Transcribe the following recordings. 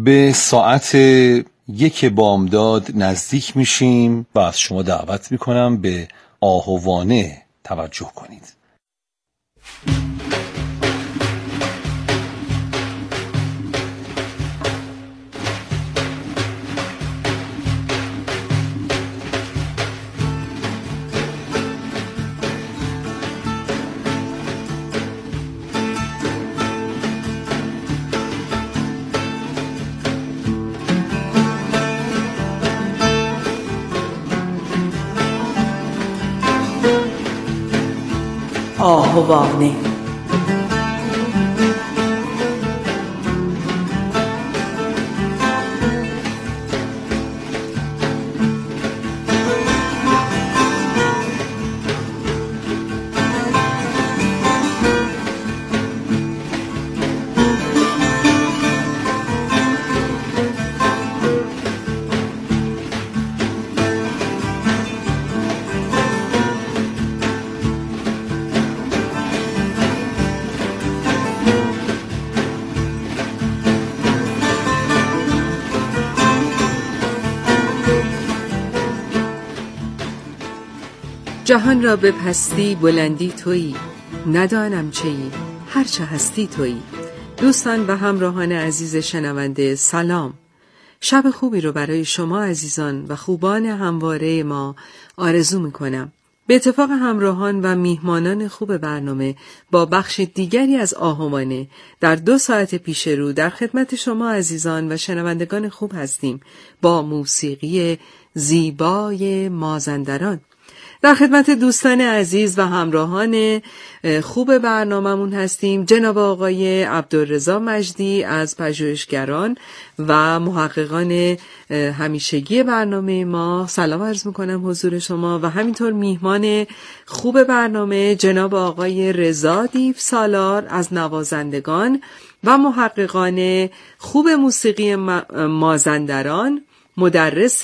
به ساعت 1 بامداد نزدیک میشیم و از شما دعوت میکنم به آهوانه توجه کنید. آهوانه. جهان را به پستی بلندی تویی، ندانم چیی، هرچه هستی تویی. دوستان و همراهان عزیز شنونده سلام. شب خوبی رو برای شما عزیزان و خوبان همواره ما آرزو میکنم. به اتفاق همراهان و میهمانان خوب برنامه با بخش دیگری از آهوانه در 2 ساعت پیش رو در خدمت شما عزیزان و شنوندگان خوب هستیم با موسیقی زیبای مازندران. در خدمت دوستان عزیز و همراهان خوب برنامه‌مون هستیم. جناب آقای عبدالرضا مجدی از پژوهشگران و محققان همیشگی برنامه ما سلام عرض میکنم حضور شما و همینطور میهمان خوب برنامه جناب آقای رضا دیو سالار از نوازندگان و محققان خوب موسیقی مازندران، مدرس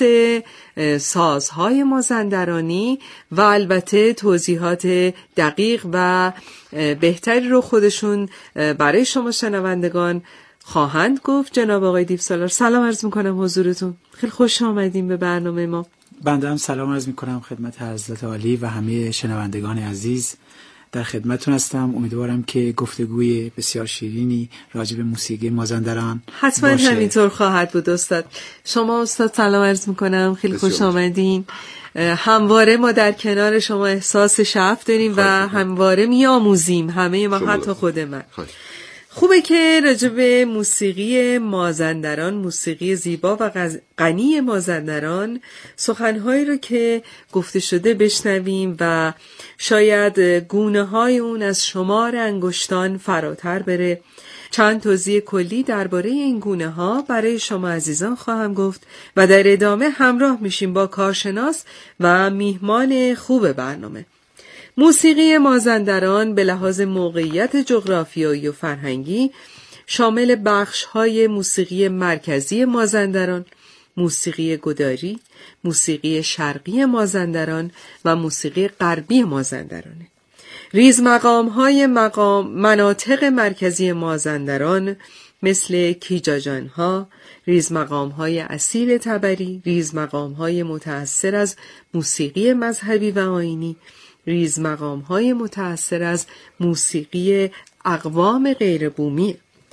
سازهای مازندرانی و البته توضیحات دقیق و بهتری رو خودشون برای شما شنوندگان خواهند گفت. جناب آقای دیو سالار سلام عرض میکنم حضورتون، خیلی خوش آمدیم به برنامه ما. بنده هم سلام عرض میکنم خدمت حضرت عالی و همه شنوندگان عزیز. در خدمتتون هستم. امیدوارم که گفتگوی بسیار شیرینی راجع به موسیقی مازندران حتما باشه. همینطور خواهد بود استاد. شما استاد سلام عرض میکنم، خیلی خوش آمدین. همواره ما در کنار شما احساس شرف داریم و همواره میآموزیم، همه ما حتی خود من. خوبه که راجع به موسیقی مازندران، موسیقی زیبا و غنی مازندران سخنهایی رو که گفته شده بشنویم و شاید گونه های اون از شمار انگشتان فراتر بره. چند توضیح کلی درباره این گونه ها برای شما عزیزان خواهم گفت و در ادامه همراه میشیم با کارشناس و میهمان خوب برنامه. موسیقی مازندران به لحاظ موقعیت جغرافیایی و فرهنگی شامل بخش‌های موسیقی مرکزی مازندران، موسیقی گداری، موسیقی شرقی مازندران و موسیقی غربی مازندرانه. ریزمقام‌های مناطق مرکزی مازندران مثل کیجاجان‌ها، ریزمقام‌های اصیل تبری، ریزمقام‌های متأثر از موسیقی مذهبی و آیینی، ریزمقام‌های متأثر از موسیقی اقوام غیر بومی.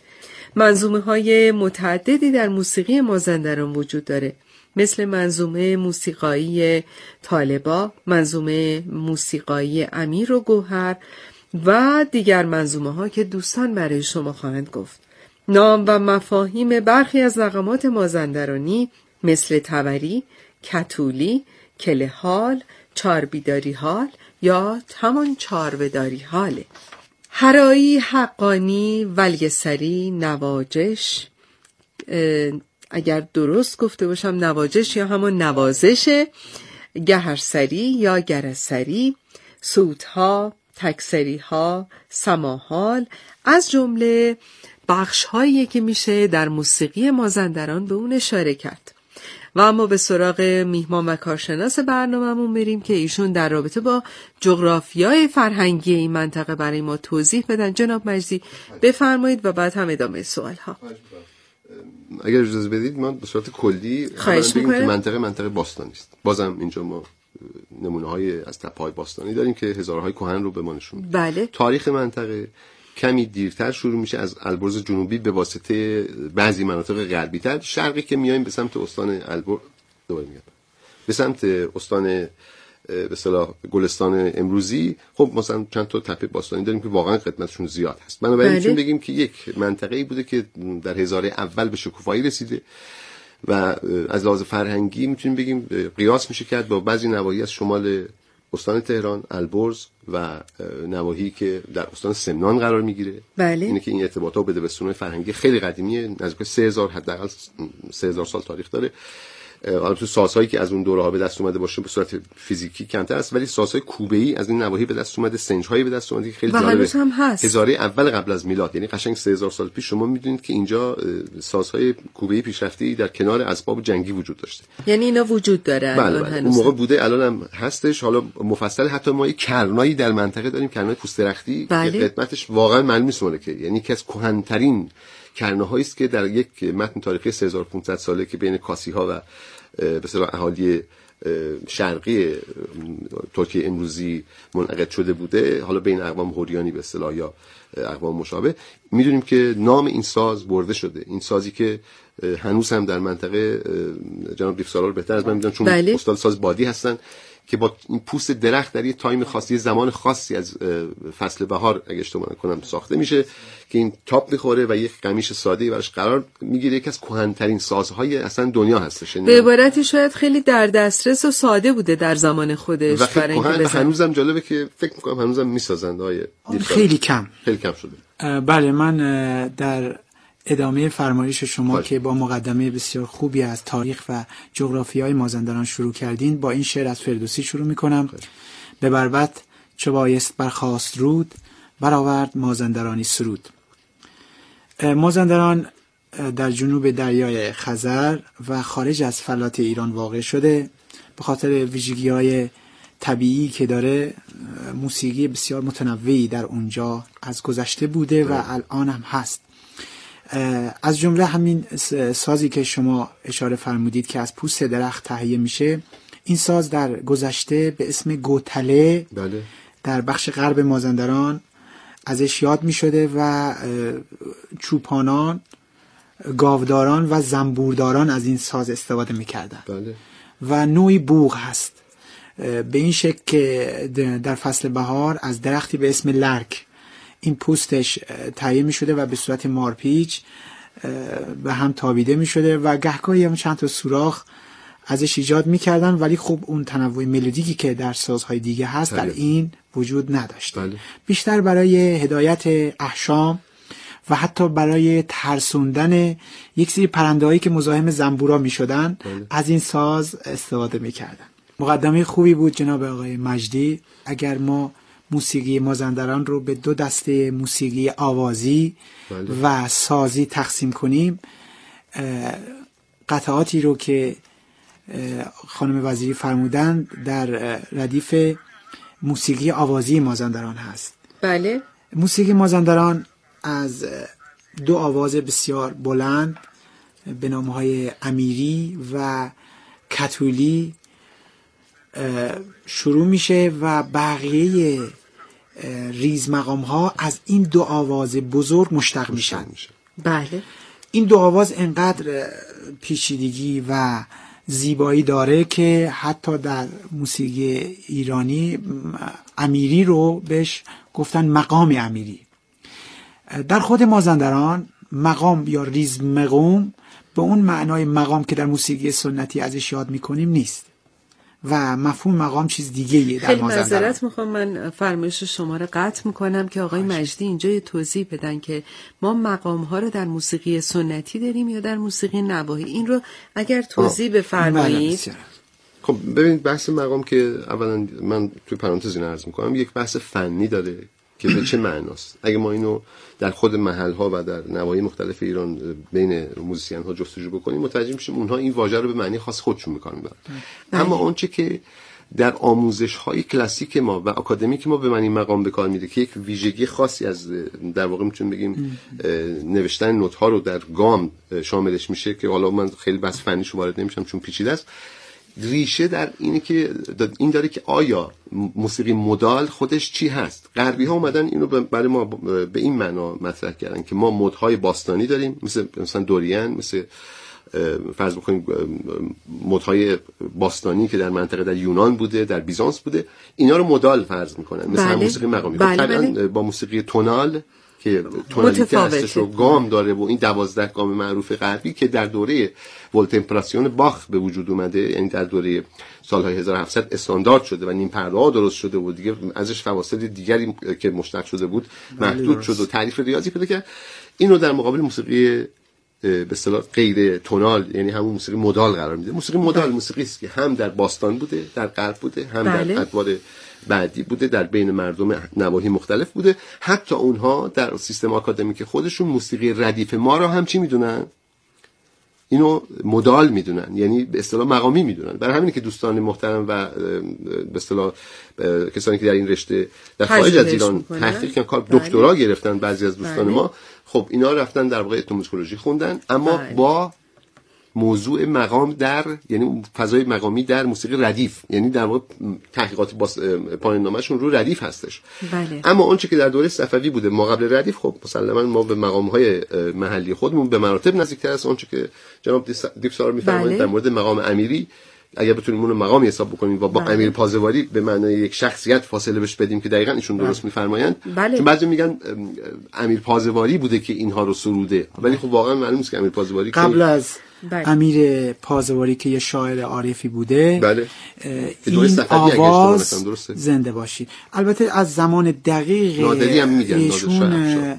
منظومه‌های متعددی در موسیقی مازندران وجود داره، مثل منظومه موسیقایی طالبا، منظومه موسیقایی امیر و گوهر و دیگر منظومه‌ها که دوستان برای شما خواهند گفت. نام و مفاهیم برخی از نغمات مازندرانی مثل تبری، کتولی، کله حال، چاربیداری حال یا همان چاروداری حاله. هرایی، حقانی، ولیسری، نواجش، اگر درست گفته باشم نواجش یا همون نوازشه، گهرسری یا گرسری، سوتها، تکسریها، سماحال از جمله بخش‌هایی که میشه در موسیقی مازندران به اون اشاره کرد. و اما به سراغ میهمان و کارشناس برنامه‌مون بریم که ایشون در رابطه با جغرافیای فرهنگی این منطقه برای ما توضیح بدن. جناب مجدی بفرمایید و بعد هم ادامه سوال‌ها. اگر اجازه بدید ما به صورت کلی بگیم که منطقه باستانی است. بازم اینجا ما نمونه‌های از تپه‌های باستانی داریم که هزارهای کهن رو به ما نشون میده. بله. تاریخ منطقه کمی دیرتر شروع میشه از البرز جنوبی به واسطه بعضی مناطق غربی تر، شرقی که میایم به سمت استان البرز، دوباره میگم به سمت استان به اصطلاح گلستان امروزی. خب مثلا چند تا تپه باستانی داریم که واقعا قدمتشون زیاد هست. بنابراین میتونیم بگیم که یک منطقه‌ای بوده که در هزاره اول به شکوفایی رسیده و از لحاظ فرهنگی میتونیم بگیم قیاس میشه کرد با بعضی نواحی از شمال استان تهران، البرز و نواحی که در استان سمنان قرار میگیره. بله. اینه که این ارتباطات به دبستان‌های فرهنگی خیلی قدیمیه، نزدیک 3000 حداقل 3000 سال تاریخ داره. البته سازهایی که از اون دوره‌ها به دست اومده باشه به صورت فیزیکی کمتر است، ولی سازهای کوبه‌ای از این نواحی به دست اومده، سنج‌هایی به دست اومده که خیلی جالبه. هزاره اول قبل از میلاد، یعنی قشنگ 3000 سال پیش شما می‌دونید که اینجا سازهای کوبه‌ای پیشرفته در کنار اسباب جنگی وجود داشته. یعنی اینا وجود داره. بله. اون موقع بوده، الان هم هستش. حالا مفصل حتی ما یک کرنایی در منطقه داریم، کرنای پوست درختی که قدمتش واقعا معلوم نیست مال که، یعنی که از کهن‌ترین کرنه‌هایی است که در یک متن تاریخی 3500 ساله که بین کاسی‌ها و به اصطلاح اهالی شرقی ترکیه امروزی منعقد شده بوده، حالا بین اقوام هوریانی به اصطلاح یا اقوام مشابه. میدونیم که نام این ساز برده شده، این سازی که هنوز هم در منطقه جناب دیفسالار بهتر از من میدونن چون استاد ساز بادی هستن که با این پوست درخت در یه تایم خاصی، زمان خاصی از فصل بهار اگه اشتباه نکنم ساخته میشه که این تاپ میخوره و یک قمیش ساده‌ای براش قرار میگیره. یکی از کهن‌ترین سازهای اصلا دنیا هستش. به عبارتی شاید خیلی در دسترس و ساده بوده در زمان خودش و برای اینکه هنوزم جالبه که فکر میکنم هنوزم میسازند. خیلی کم شده. بله، من در ادامه فرمایش شما که با مقدمه بسیار خوبی از تاریخ و جغرافیای مازندران شروع کردین، با این شعر از فردوسی شروع میکنم. به بربط چو بایست برخاست رود، برآورد مازندرانی سرود. مازندران در جنوب دریای خزر و خارج از فلات ایران واقع شده. به خاطر ویژگی‌های طبیعی که داره، موسیقی بسیار متنوعی در اونجا از گذشته بوده و الان هم هست. از جمله همین سازی که شما اشاره فرمودید که از پوست درخت تهیه میشه، این ساز در گذشته به اسم گوتله در بخش غرب مازندران ازش یاد میشده و چوپانان، گاوداران و زنبورداران از این ساز استفاده میکردن. و نوعی بوق هست به این شکل که در فصل بهار از درختی به اسم لرک این پوستش تهیه می شده و به صورت مارپیچ به هم تابیده می شده و گهگاهی هم چند تا سوراخ ازش ایجاد می کردن، ولی خب اون تنوع ملودیکی که در سازهای دیگه هست در این وجود نداشت. بیشتر برای هدایت احشام و حتی برای ترسوندن یک سری پرنده‌هایی که مزاحم زنبورا می شدن از این ساز استفاده می کردن. مقدمه خوبی بود جناب آقای مجدی. اگر ما موسیقی مازندران رو به دو دسته موسیقی آوازی و سازی تقسیم کنیم، قطعاتی رو که خانم وزیری فرمودن در ردیف موسیقی آوازی مازندران هست. بله. موسیقی مازندران از دو آواز بسیار بلند به نامهای امیری و کتولی شروع میشه و بقیه ریز مقام ها از این دو آواز بزرگ مشتق میشن. بله. این دو آواز انقدر پیچیدگی و زیبایی داره که حتی در موسیقی ایرانی امیری رو بهش گفتن مقام امیری. در خود مازندران مقام یا ریز مقام به اون معنای مقام که در موسیقی سنتی ازش یاد میکنیم نیست و مفهوم مقام چیز دیگه‌ایه در مازندران. خیلی معذرت میخوام، من فرمایش شما رو قطع میکنم که آقای مجدی اینجا یه توضیح بدن که ما مقام ها رو در موسیقی سنتی داریم یا در موسیقی نواحی. این رو اگر توضیح بفرمایید. خب ببینید، بحث مقام که اولا من توی پرانتز این عرض میکنم یک بحث فنی داره که به چه معناست. اگه ما اینو در خود محل‌ها و در نواحی مختلف ایران بین موزیسین‌ها جستجو بکنیم متوجه میشیم اونها این واژه رو به معنی خاص خودشون می‌کنن. اما اون چه که در آموزش‌های کلاسیک ما و آکادمیک ما به من این مقام به کار میره که یک ویژگی خاصی از در واقع میتونیم بگیم نوشتن نوت‌ها رو در گام شاملش میشه که حالا من خیلی بحث فنیش وارد نمیشم چون پیچیده است. ریشه در اینه که این داره که آیا موسیقی مودال خودش چی هست. غربی ها اومدن اینو برای ما به این معنا مطرح کردن که ما مودهای باستانی داریم مثلا دوریان، مثل فرض بکنیم مودهای باستانی که در منطقه در یونان بوده، در بیزانس بوده، اینا رو مودال فرض میکنن مثل هم موسیقی مقامی. بله. با موسیقی تونال که تونالیته هستش و گام داره و این 12 گام معروف غربی که در دوره ولتمپراسیون باخ به وجود اومده، یعنی در دوره سالهای 1700 استاندارد شده و نیم پرده ها درست شده و دیگه ازش فواصل دیگری که مشتق شده بود محدود شد و تعریف ریاضی پیدا کرد. اینو در مقابل موسیقی به اصطلاح غیر تونال یعنی همون موسیقی مودال قرار میده. موسیقی مودال موسیقی است که هم در باستان بوده، در غرب بوده، هم در ادوار بعدی بوده، در بین مردم نواحی مختلف بوده. حتی اونها در سیستم آکادمیک خودشون موسیقی ردیف ما رو هم چی میدونن؟ اینو مودال میدونن، یعنی به اصطلاح مقامی میدونن. برای همینه که دوستان محترم و به اصطلاح کسانی که در این رشته در خارج از ایران تحقیق کردن، کار دکترا گرفتن، بعضی از دوستان ما خب اینا رفتن در واقع اتنوموزیکولوژی خوندن، اما با موضوع مقام در یعنی فضای مقامی در موسیقی ردیف، یعنی در واقع تحقیقات پایان نامه‌شون رو ردیف هستش. بله. اما اون چه که در دوره صفوی بوده ما قبل ردیف، خب مسلماً ما به مقام‌های محلی خودمون به مراتب نزدیک‌تر از اون چه که جناب دیپسار می‌فرمایند در مورد مقام امیری اگر بتونیم اون رو مقامی حساب بکنیم و با امیر پازواری به معنای یک شخصیت فاصله بهش بدیم که دقیقاً ایشون درست می‌فرمایند. چون بعضی میگن امیر پازواری بوده که اینها رو سروده، ولی خب واقعاً معلومه که امیر پازواری قبل از امیر پازواری که یه شاعر عارفی بوده، این آواز زنده باشی. البته از زمان دقیق ایشون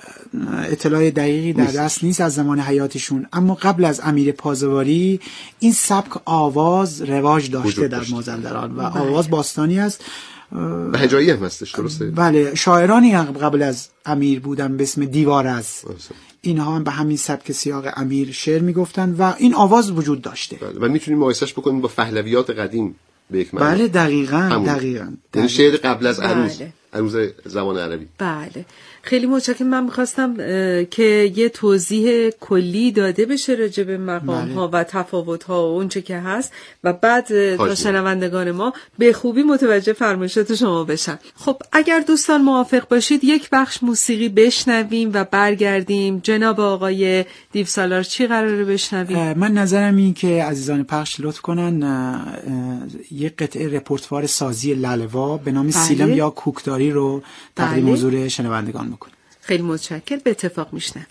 اطلاع دقیقی در دست نیست از زمان حیاتشون، اما قبل از امیر پازواری این سبک آواز رواج داشته در مازندران و آواز باستانی است و هجایی هم هستش، درسته؟ بله، شاعرانی قبل از امیر بودن به اسم دیوارز، اینها هم به همین سبک سیاق امیر شعر میگفتن و این آواز وجود داشته. بله. و میتونیم مقایسهش بکنیم با پهلویات قدیم به یک معنی. بله دقیقاً. یعنی شعر قبل از عروض زبان عربی. بله. خیلی متشکرم. من می‌خواستم که یه توضیح کلی داده بشه راجع به مقام‌ها و تفاوت‌ها و اون چه که هست و بعد تا شنوندگان ما به خوبی متوجه فرمایشات شما بشن. خب اگر دوستان موافق باشید یک بخش موسیقی بشنویم و برگردیم. جناب آقای دیوسالار چی قراره بشنویم؟ من نظرم این که عزیزان پخش لطف کنن یک قطعه رپورتوار سازی لالوا به نام سیلم یا کوکداری رو تقدیم حضور شنوندگان میکنم. خیلی متشکرم. به اتفاق میشنویم.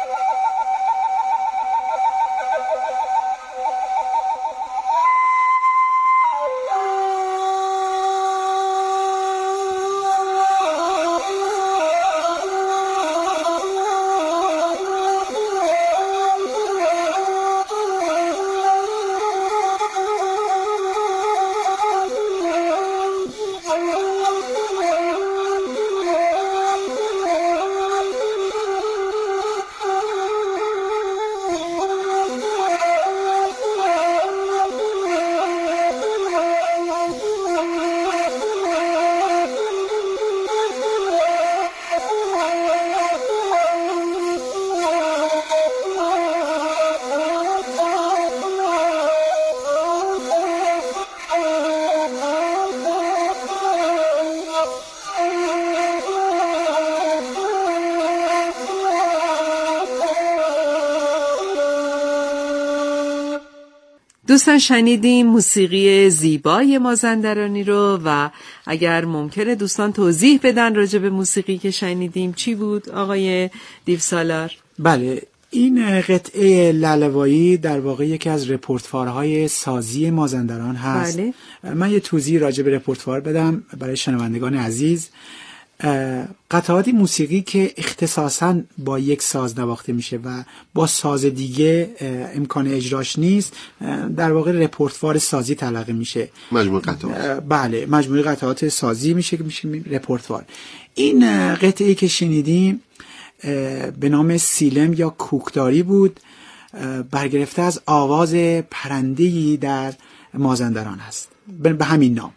دوستان شنیدیم موسیقی زیبای مازندرانی رو و اگر ممکنه دوستان توضیح بدن راجع به موسیقی که شنیدیم چی بود آقای دیوسالار؟ بله، این قطعه لالوایی در واقع یکی از رپورتوارهای سازی مازندران هست. بله. من یه توضیح راجع به رپورتوار بدم برای شنوندگان عزیز. قطعات موسیقی که اختصاصاً با یک ساز نواخته میشه و با ساز دیگه امکان اجراش نیست در واقع رپورتوار سازی تلقی میشه. مجموعه قطعات. بله، مجموعه قطعات سازی میشه رپورتوار. این قطعه‌ای که شنیدیم به نام سیلم یا کوکداری بود، برگرفته از آواز پرنده‌ای در مازندران هست. به همین نام.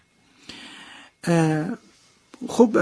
خب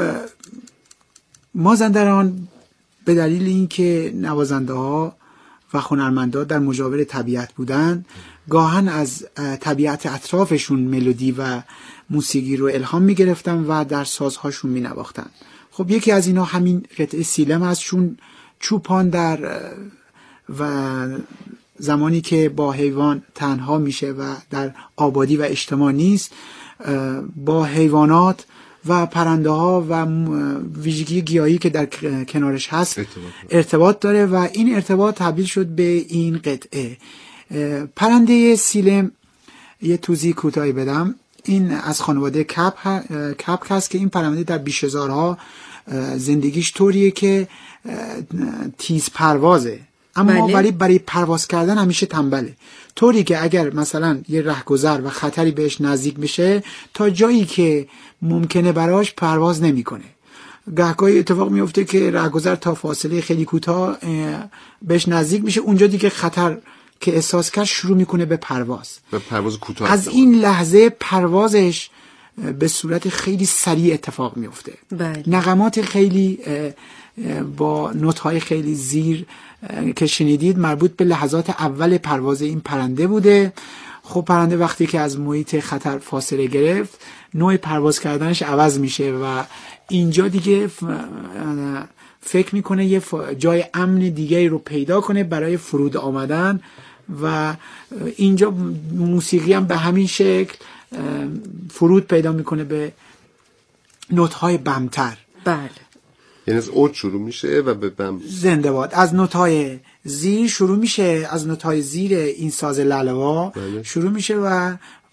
مازندران به دلیل اینکه نوازنده ها و هنرمندا در مجاور طبیعت بودن، گاهن از طبیعت اطرافشون ملودی و موسیقی رو الهام می گرفتن و در سازهاشون می نواختن. خب یکی از اینا همین قطعه سیلم است، چون چوپان در و زمانی که با حیوان تنها میشه و در آبادی و اجتماع نیست، با حیوانات و پرنده ها و ویژگی گیاهی که در کنارش هست ارتباط داره و این ارتباط تبدیل شد به این قطعه. پرنده سیلم یه توضیح کوتاهی بدم. این از خانواده کپک هست که این پرنده در بیشهزارها زندگیش طوریه که تیز پروازه، اما ولی برای پرواز کردن همیشه تنبله، طوری که اگر مثلا یه رهگذر و خطری بهش نزدیک میشه تا جایی که ممکنه براش پرواز نمیکنه. گهگاهی اتفاق میفته که رهگذر تا فاصله خیلی کوتاه بهش نزدیک میشه، اونجا دیگه خطر که احساس کرد شروع میکنه به پرواز کوتاه. از این لحظه پروازش به صورت خیلی سریع اتفاق میفته. نغمات خیلی با نوت‌های خیلی زیر که شنیدید مربوط به لحظات اول پرواز این پرنده بوده. خب پرنده وقتی که از محیط خطر فاصله گرفت، نوع پرواز کردنش عوض میشه و اینجا دیگه فکر میکنه یه جای امن دیگه رو پیدا کنه برای فرود آمدن و اینجا موسیقی هم به همین شکل فرود پیدا میکنه به نوت‌های بمتر. بله، یعنی از اوج شروع میشه و به بم. زنده باد. از نوت‌های زیر شروع میشه، از نوت‌های زیر این ساز لالوا شروع میشه و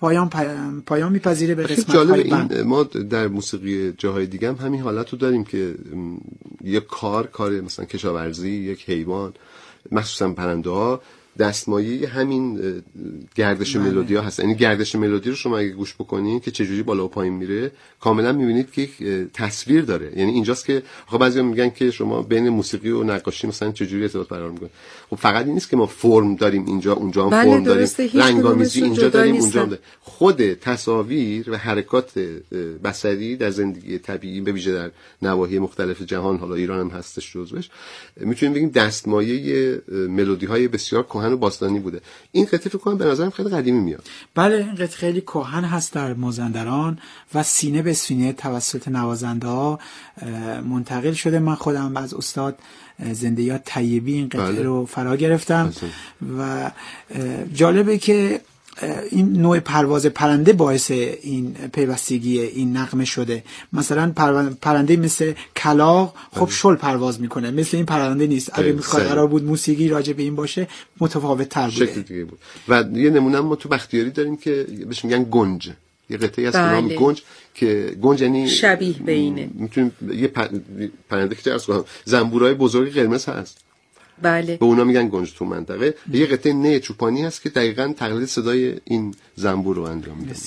پایان میپذیره به قسمت‌های بم. این ما در موسیقی جاهای دیگه هم همین حالت رو داریم که یک کار مثلا کشاورزی، یک حیوان، مخصوصا پرنده ها دستمایه همین گردش ملودی ها هست. یعنی گردش ملودی رو شما اگه گوش بکنید که چجوری بالا و پایین میره، کاملا میبینید که تصویر داره. یعنی اینجاست که خب بعضیا میگن که شما بین موسیقی و نقاشی مثلا چجوری ارتباط برقرار میکنید. خب فقط این نیست که ما فرم داریم اینجا، اونجا هم فرم داریم، رنگامیزی اینجا داریم، اونجا هم داریم. خود تصاویر و حرکات بصری در زندگی طبیعی به ویژه در نواحی مختلف جهان، حالا ایران هم هستش جزوش، میتونیم بگیم دستمایه ملودی های بسیار کهن و باستانی بوده. این قطعه فکر کنم به نظرم خیلی قدیمی میاد. بله، این قطعه خیلی کهن هست در مازندران و سینه به سینه توسط نوازنده ها منتقل شده. من خودم از استاد زنده‌یاد طیبی این قطعه رو فرا گرفتم و جالبه که این نوع پرواز پرنده باعث این پیوستگی این نغمه شده. مثلا پرنده مثل کلاغ خب شل پرواز میکنه، مثل این پرنده نیست. اگه میخواد قرار بود موسیقی راجع به این باشه متفاوت تر بوده، شکل دیگه بود. و یه نمونه ما تو بختیاری داریم که بهش میگن گنج، یه قطعه از نام گنج که گنج یعنی شبیه به اینه. میتونیم یه پرنده که عرض کنم زنبورای بزرگ قرمز هست، بله، به اونا میگن گنج تو منطقه. یه قطعه نه چوپانی هست که دقیقاً تقلید صدای این زنبور رو انجام میده.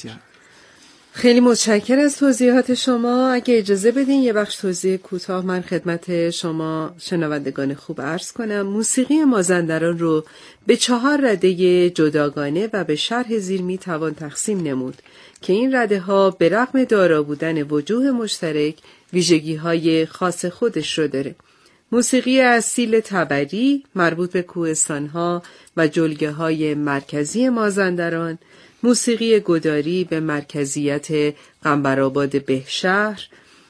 خیلی متشکرم از توضیحات شما. اگه اجازه بدین یه بخش توضیح کوتاه من خدمت شما شنوندگان خوب عرض کنم. موسیقی مازندران رو به 4 رده جداگانه و به شرح زیر می توان تقسیم نمود که این رده ها به رغم دارا بودن وجوه مشترک ویژگی های خاص خودش رو داره. موسیقی اصیل تبری مربوط به کوهستان‌ها و جلگه‌های مرکزی مازندران، موسیقی گداری به مرکزیت قنبرآباد بهشهر،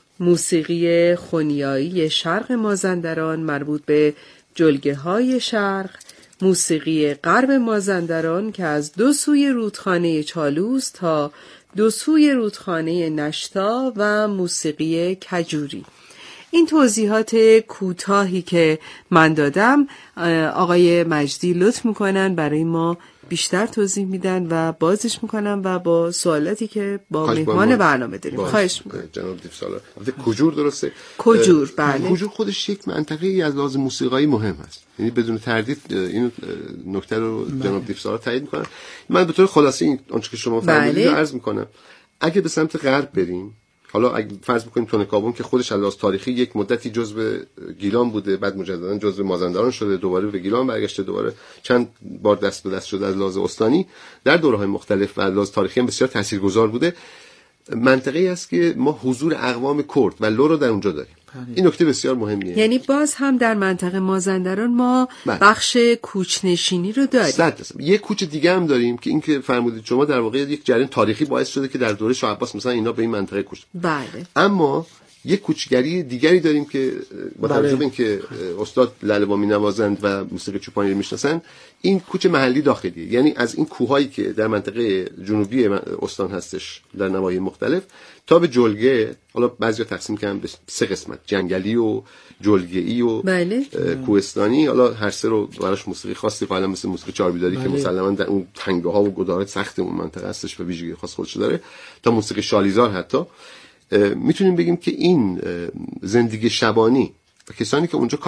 موسیقی خونیایی شرق مازندران مربوط به جلگه‌های شرق، موسیقی غرب مازندران که از 2 سوی رودخانه چالوس تا 2 سوی رودخانه نشتا و موسیقی کجوری. این توضیحات کوتاهی که من دادم آقای مجدی لطف میکنن برای ما بیشتر توضیح میدن و بازش میکنن و با سوالاتی که با مهمان برنامه داریم خواهش میکنم. جناب دیفسالار، کجور درسته؟ کجور، بله. کجور خودش یک منطقه‌ای از لحاظ موسیقایی مهم است. یعنی بدون تردید این نکته رو جناب دیفسالار تایید میکنن. من به طور خلاصه این آنچه که شما فرمودید رو عرض میکنم. اگه به سمت غرب بریم حالا اگه فرض بکنیم تونکابون که خودش از لحاظ تاریخی یک مدتی جزو گیلان بوده، بعد مجددا جزو مازندران شده، دوباره به گیلان برگشته، دوباره چند بار دست به دست شده از لحاظ استانی، در دوره‌های مختلف و از لحاظ تاریخی هم بسیار تاثیرگذار بوده. منطقه‌ای است که ما حضور اقوام کرد و لو رو در اونجا داریم. این نکته بسیار مهمیه. یعنی باز هم در منطقه مازندران ما بخش کوچنشینی رو داریم. یک کوچ دیگه هم داریم که این که فرمودید شما، در واقع یک جریان تاریخی باعث شده که در دوره شاه عباس مثلا اینا به این منطقه کوچ. بله. اما یک کوچگری دیگری داریم که با توجه به اینکه استاد لاله‌وا می‌نوازند و موسیقی چوپانی رو میشناسن، این کوچ محلی داخلیه. یعنی از این کوههایی که در منطقه جنوبی استان هستش در نواحی مختلف تا به جلگه، حالا بعضیا تقسیم کردن به 3 قسمت، جنگلی و جلگه‌ای و بله. کوهستانی. حالا هر سه رو براش موسیقی خاصی قائلن، مثل موسیقی چاربیداری که مسلماً در اون تنگه‌ها و گدارات سخت اون منطقه هستش و ویژگی خاص خودش داره، تا موسیقی شالیزار. حتی میتونیم بگیم که این زندگی شبانی و کسانی که اونجا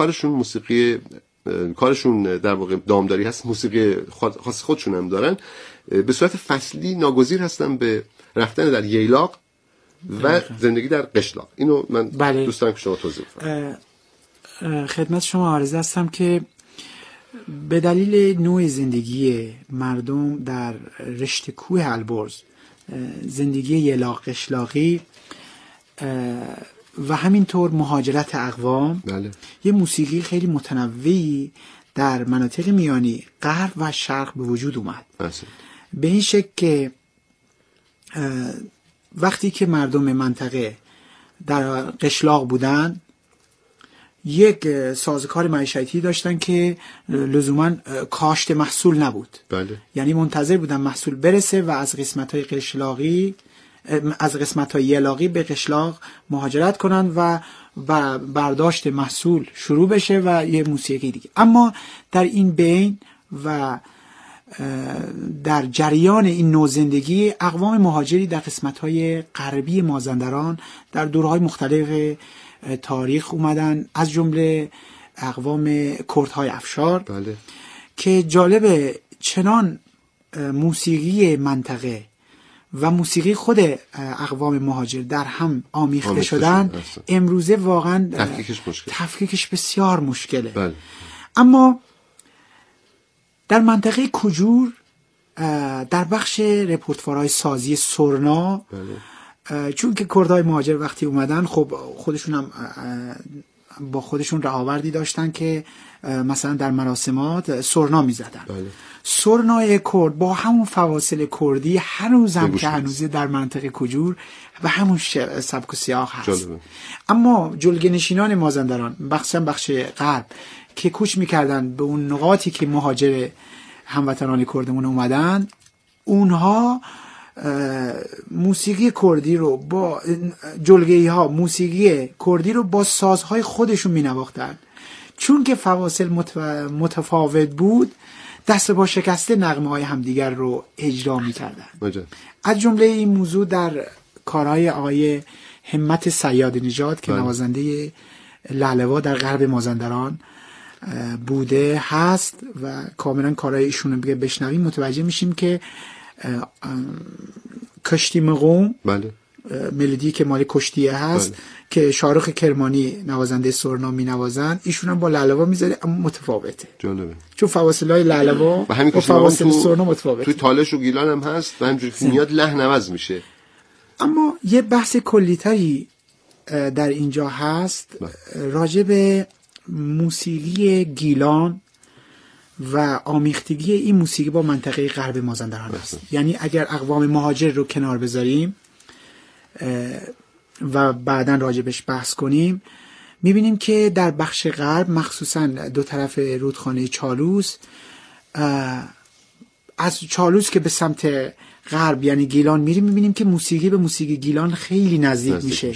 کارشون در واقع دامداری هست، موسیقی خاص خودشون هم دارن، به صورت فصلی ناگزیر هستن به رفتن در ییلاق و زندگی در قشلاق. اینو من دوست دارم که شما توضیح بدید. خدمت شما عرض هستم که به دلیل نوع زندگی مردم در رشته کوه البرز، زندگی ییلاق قشلاقی و همینطور مهاجرت اقوام، یه موسیقی خیلی متنوعی در مناطق میانی غرب و شرق به وجود اومد. به این شکل که وقتی که مردم منطقه در قشلاق بودن، یک سازوکار معیشتی داشتن که لزوما کاشت محصول نبود. یعنی منتظر بودن محصول برسه و از قسمت‌های قشلاقی، از قسمت‌های ییلاقی به قشلاق مهاجرت کنن و برداشت محصول شروع بشه و یه موسیقی دیگه. اما در این بین و در جریان این نوع زندگی، اقوام مهاجری در قسمت‌های غربی مازندران در دوره‌های مختلف تاریخ اومدن، از جمله اقوام کردهای افشار. که جالب، چنان موسیقی منطقه و موسیقی خود اقوام مهاجر در هم آمیخته شدن، امروزه واقعا تفکیکش بسیار مشکله. اما در منطقه کجور، در بخش رپورتوارهای سازی سرنا، چون که کردهای مهاجر وقتی اومدن، خب خودشون هم با خودشون رهاوردی داشتن که مثلا در مراسمات سرنا میزدن. سرنای کرد با همون فواصل کردی هنوزم که هنوزه در منطقه کجور و همون سبک و سیاق هست. اما جلگه نشینان مازندران، بخش غرب که کوچ میکردن به اون نقاطی که مهاجر هموطنان کردمون اومدن، اونها موسیقی کردی رو با جلگه‌ای ها موسیقی کردی رو با سازهای خودشون مینواختن. چون که فواصل متفاوت بود، دست با شکسته نغمه های همدیگر رو اجرا میکردن. از جمله این موضوع در کارهای آقای همت صیاد نژاد که نوازنده لاله‌وا در غرب مازندران بوده هست و کاملا کارهای ایشون رو بشنویم متوجه میشیم که کشتی مقوم، ملودی که مال کشتیه هست، که شارخ کرمانی نوازنده سرنا می نوازن، ایشون هم با لاله‌وا میذاره، اما متفاوته. جالبه، چون فواصل‌های لاله‌وا و همین فواصل سرنا متفاوته. توی تالش و گیلان هم هست و همینجوری که میاد لحن عوض میشه. اما یه بحث کلی‌تری در اینجا هست راجع به موسیقی گیلان و آمیختگی این موسیقی با منطقه غرب مازندران است. یعنی اگر اقوام مهاجر رو کنار بذاریم و بعداً راجبش بحث کنیم، میبینیم که در بخش غرب، مخصوصاً دو طرف رودخانه چالوس، از چالوس که به سمت غرب یعنی گیلان میریم، میبینیم که موسیقی به موسیقی گیلان خیلی نزدیک میشه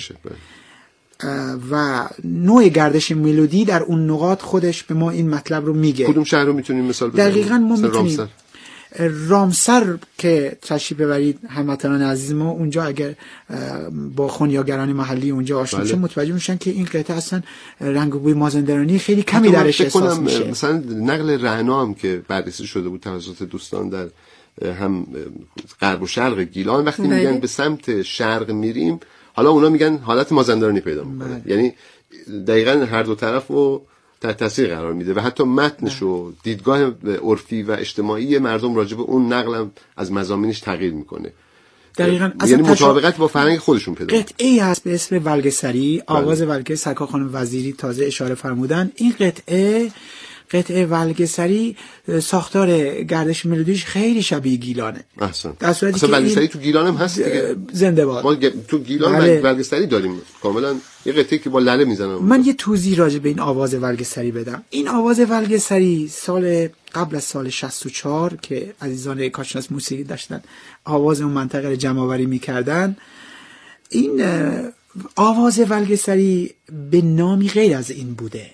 و نوع گردش ملودی در اون نقاط خودش به ما این مطلب رو میگه. کدوم شهر رو میتونیم مثال بزنیم؟ دقیقاً ما میتونیم رامسر که تشریف ببرید هموطنان عزیز ما، اونجا اگر با خونیاگران محلی اونجا آشنا شدن متوجه میشن که این قطعه اصلا رنگ و بوی مازندرانی خیلی کمی درش احساس میشه. مثلا نقل رعنا هم که بررسی شده بود توسط دوستان در هم غرب و شرق گیلان، وقتی میگن به سمت شرق میریم، حالا اونا میگن حالت مازندرانی پیدا میکنه. یعنی دقیقاً هر دو طرفو تحت تاثیر قرار میده و حتی متنش و دیدگاه عرفی و اجتماعی مردم راجع به اون نقل از مضامینش تغییر میکنه. دقیقاً. یعنی مطابقت با فرهنگ خودشون پیدا. قطعه‌ای هست به اسم ولگسری، آواز ولگسری، سرکار خانم وزیری تازه اشاره فرمودن. این قطعه ولگسری ساختار گردش ملودیش خیلی شبیه گیلانه. اصلا اصلا ولگسری تو گیلان هم هست دیگه. زنده باد. ما تو گیلان ولگسری داریم کاملا، یه قطعه که با لله میزنن. من یه توضیح راجع به این آواز ولگسری بدم. این آواز ولگسری قبل از سال 64 که عزیزان کارشناس موسیقی داشتن آواز اون منطقه رو جمع‌آوری می‌کردن، این آواز ولگسری به نامی غیر از این بوده.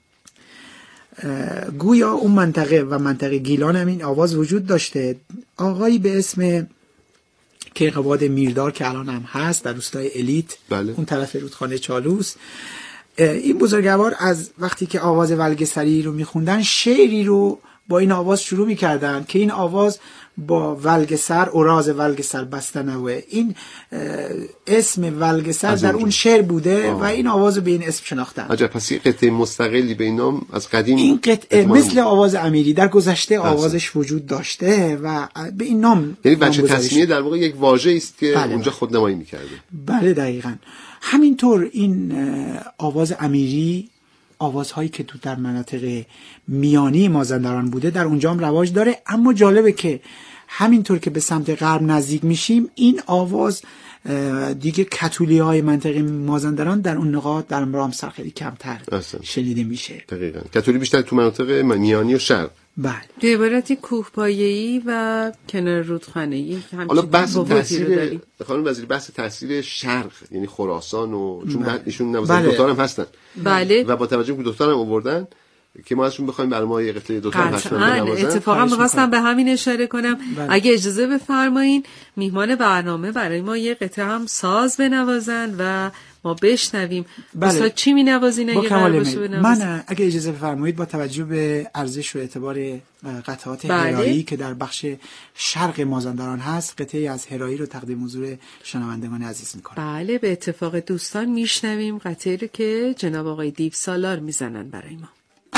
گویا اون منطقه و منطقه گیلان هم این آواز وجود داشته. آقایی به اسم کیقوباد میردار که الان هم هست در روستای الیت، اون طرف رودخانه چالوس، این بزرگوار از وقتی که آواز ولگسری رو میخوندن شعری رو با این آواز شروع میکردن که این آواز با ولگسر اوراز ولگسر بستنوه، این اسم ولگسر در اون شعر بوده و این آواز رو به این اسم شناختن. عجب. پس این قطعه مستقلی به این نام از قدیم این قطعه مثل آواز امیری در گذشته آوازش وجود داشته و به این نام، یعنی بچه تصمیه در واقع یک واژه است که اونجا خودنمایی میکرده. بله دقیقاً. همینطور این آواز امیری، آوازهایی که تو در مناطق میانی مازندران بوده در اونجا هم رواج داره. اما جالبه که همینطور که به سمت غرب نزدیک میشیم این آواز دیگه کتولی های منطقه مازندران در اون نقاط در رامسر خیلی کمتر شنیده میشه. دقیقاً. کتولی بیشتر تو مناطق میانی و شرق. بله. به عبارتی کوهپایه‌ای و کنار رودخانه‌ای. حالا بحث تاثیر خانم وزیری، بحث تاثیر شرق یعنی خراسان و چون بعد ایشون نوازنده دکتر هم هستن. بله. و با توجه به دکتر هم آوردن که ما ازشون بخوایم برای ما یه قطعه دو تا حتما بنوازن. اتفاقا می‌خواستم به همین اشاره کنم. اگه اجازه بفرمایین میهمان برنامه برای ما یه قطعه هم ساز بنوازن و ما بشنویم. مثلا چی می‌نوازین اگه قرار باشه بنوازن؟ من اگه اجازه بفرمایید با توجه به ارزش و اعتبار قطعات هرایی که در بخش شرق مازندران هست، قطعه‌ای از هرایی رو تقدیم حضور شنوندگان عزیز می‌کنم. بله، به اتفاق دوستان میشنویم قطعه‌ای رو که جناب آقای دیو سالار میزنن برای ما.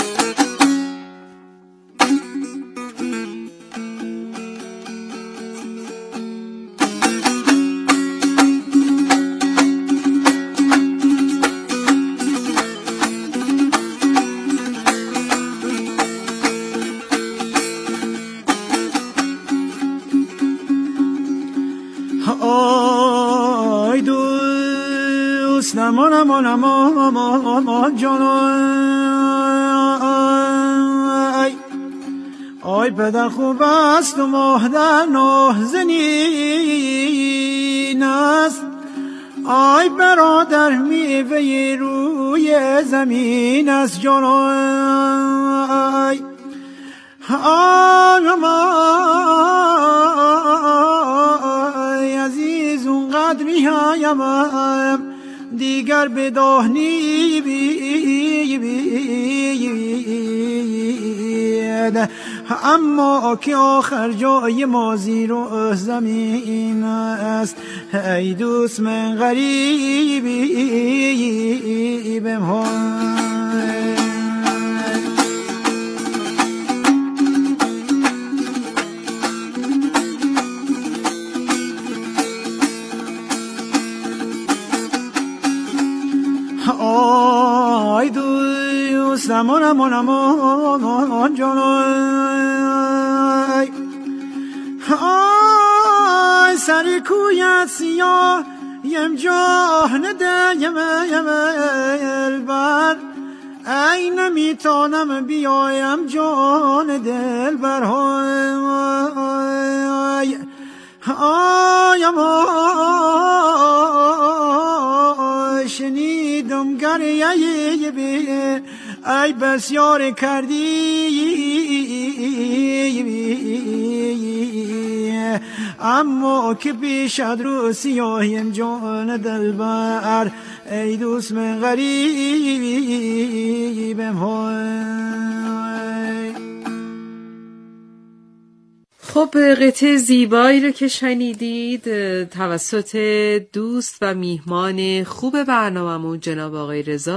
آی دوست نمان جانای، آی پدر خوب است و مادر نازنین است، آی برادر میوه روی زمین است جانای. آی عزیز اونقدر میهایم دیگر بداهنی بید، اما که آخر جای ما زیر و زمین است. ای دوست من غریبم های. آی دوست امان جانای، آی سری کویت سیاه یم جان دیم البر، ای نمیتانم بیایم جان دل بر های. آی شنیدم گریه به ای بسیار کردی، اما که پیشت رو سیاهیم جان دلبر، ای دوست من غریبم های. خب قطعه زیبایی رو که شنیدید توسط دوست و میهمان خوب برنامه‌مون جناب آقای رضا